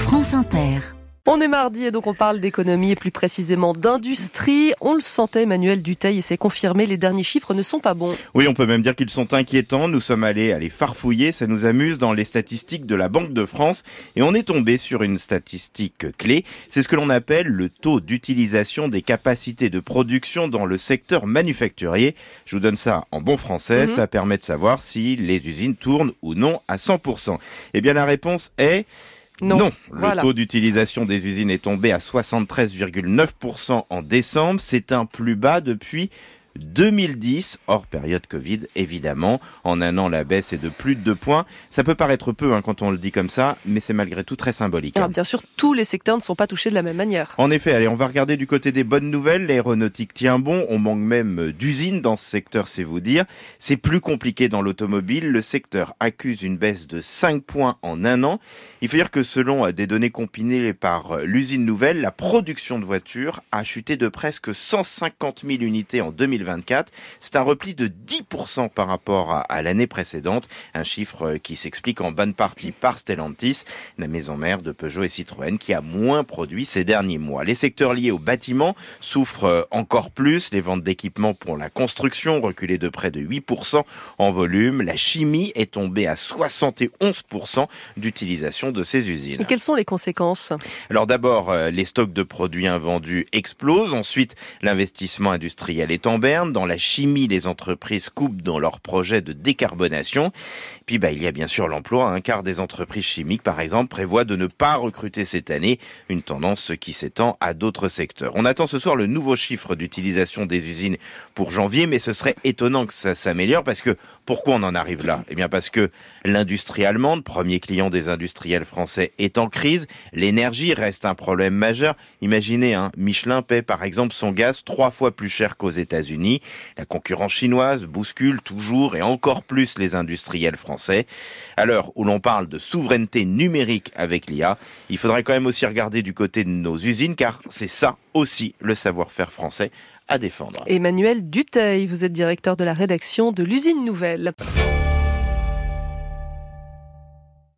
France Inter. On est mardi et donc on parle d'économie et plus précisément d'industrie. On le sentait, Emmanuel Dutheil, et c'est confirmé, les derniers chiffres ne sont pas bons. Oui, on peut même dire qu'ils sont inquiétants. Nous sommes allés farfouiller, ça nous amuse, dans les statistiques de la Banque de France et on est tombé sur une statistique clé. C'est ce que l'on appelle le taux d'utilisation des capacités de production dans le secteur manufacturier. Je vous donne ça en bon français, ça permet de savoir si les usines tournent ou non à 100%. Eh bien la réponse est... Non, le taux d'utilisation des usines est tombé à 73,9% en décembre. C'est un plus bas depuis 2010, hors période Covid, évidemment. En un an, la baisse est de plus de 2 points. Ça peut paraître peu quand on le dit comme ça, mais c'est malgré tout très symbolique. Alors, bien sûr, tous les secteurs ne sont pas touchés de la même manière. En effet, allez, on va regarder du côté des bonnes nouvelles. L'aéronautique tient bon. On manque même d'usines dans ce secteur, c'est vous dire. C'est plus compliqué dans l'automobile. Le secteur accuse une baisse de 5 points en un an. Il faut dire que selon des données compilées par l'usine Nouvelle, la production de voitures a chuté de presque 150 000 unités en 2024. C'est un repli de 10% par rapport à l'année précédente. Un chiffre qui s'explique en bonne partie par Stellantis, la maison mère de Peugeot et Citroën, qui a moins produit ces derniers mois. Les secteurs liés au bâtiment souffrent encore plus. Les ventes d'équipements pour la construction reculées de près de 8% en volume. La chimie est tombée à 71% d'utilisation de ces usines. Et quelles sont les conséquences ? Alors d'abord, les stocks de produits invendus explosent. Ensuite, l'investissement industriel est en berne. Dans la chimie, les entreprises coupent dans leurs projets de décarbonation. Puis il y a bien sûr l'emploi. Un quart des entreprises chimiques, par exemple, prévoit de ne pas recruter cette année. Une tendance qui s'étend à d'autres secteurs. On attend ce soir le nouveau chiffre d'utilisation des usines pour janvier, mais ce serait étonnant que ça s'améliore parce que pourquoi on en arrive là ? Eh bien parce que l'industrie allemande, premier client des industriels français, est en crise. L'énergie reste un problème majeur. Imaginez, Michelin paie par exemple son gaz 3 fois plus cher qu'aux États-Unis. La concurrence chinoise bouscule toujours et encore plus les industriels français. À l'heure où l'on parle de souveraineté numérique avec l'IA, il faudrait quand même aussi regarder du côté de nos usines car c'est ça aussi le savoir-faire français à défendre. Emmanuel Dutheil, vous êtes directeur de la rédaction de l'usine Nouvelle.